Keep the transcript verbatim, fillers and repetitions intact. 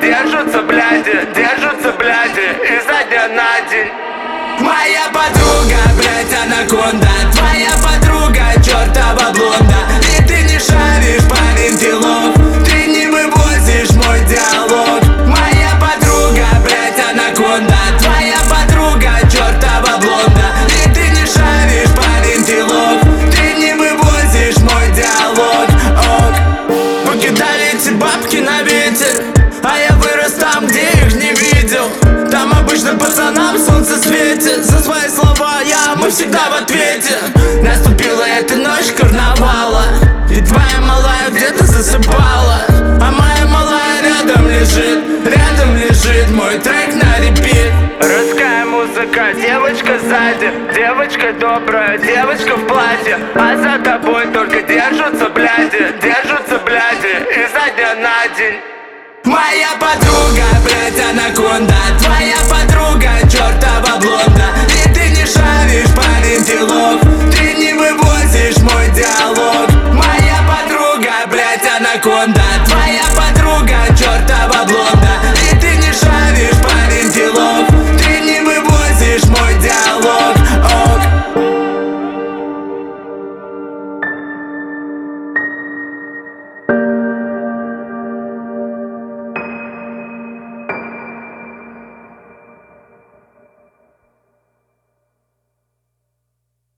держатся, бляди, держатся, бляди, изо дня на день. Моя подруга, блядь, анаконда, твоя подруга, чертова блонда. И ты не шаришь, парень, делов, ты не вывозишь мой диалог. Моя подруга, блядь, анаконда, твоя подруга, чертова блонда. И ты не шаришь, парень, делов, ты не вывозишь мой диалог. Ок. Покидали эти бабки на ветер, а я вырос там, где их не видел. Там обычно пацанам солнце светит. За свои слова я, мы всегда в ответе. Наступила эта ночь карнавала, и твоя малая где-то засыпала, а моя малая рядом лежит, рядом лежит мой трек на репит. Русская музыка, девочка сзади, девочка добрая, девочка в платье, а за тобой только держатся, бляди, держатся, бляди, изо дня на день. Моя подруга, блядь, анаконда, твоя подруга, чертова блонда. И ты не шаришь, парень, делов, ты не вывозишь мой диалог. Моя подруга, блядь, анаконда.